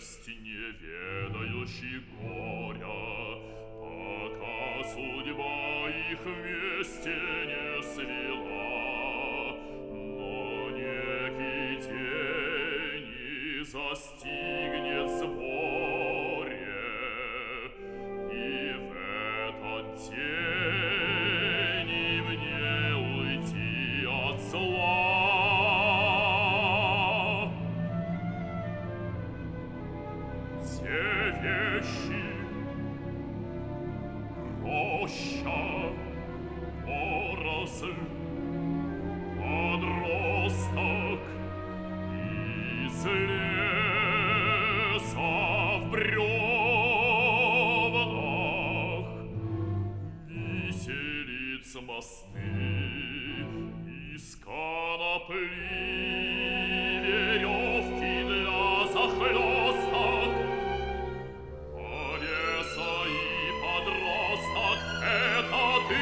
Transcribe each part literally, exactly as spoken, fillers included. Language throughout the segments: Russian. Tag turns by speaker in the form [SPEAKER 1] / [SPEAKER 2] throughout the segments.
[SPEAKER 1] есть не ведающий горя, пока судьба их вместе не свела. Но некий день и застигнет сборе, и в этот день им не уйти от зла. Те вещи, роща, поросль, подросток, из леса в бревнах, виселиц мосты, из конопли веревки для захлёсток. Повеса и подросток — это ты.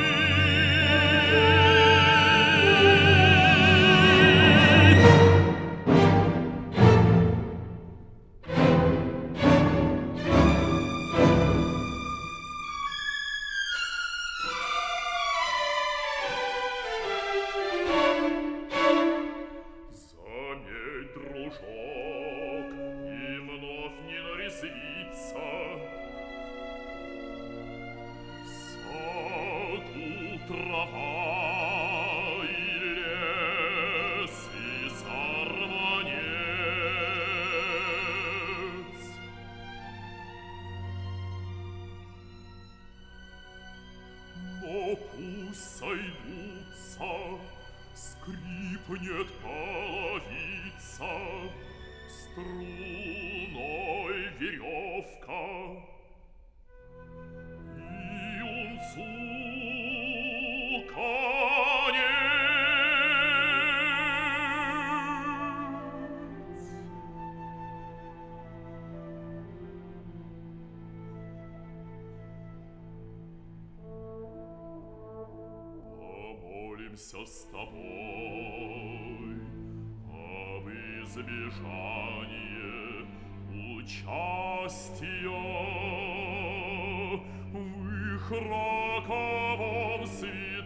[SPEAKER 1] Заметь, дружок, и вновь не нарезвиться. В саду трава и лес, и сорванец. Но пусть сойдутся, скрипнет половица, струной веревка, и юнцу конец. Помолимся с тобой об избежании участия в их роковом свете.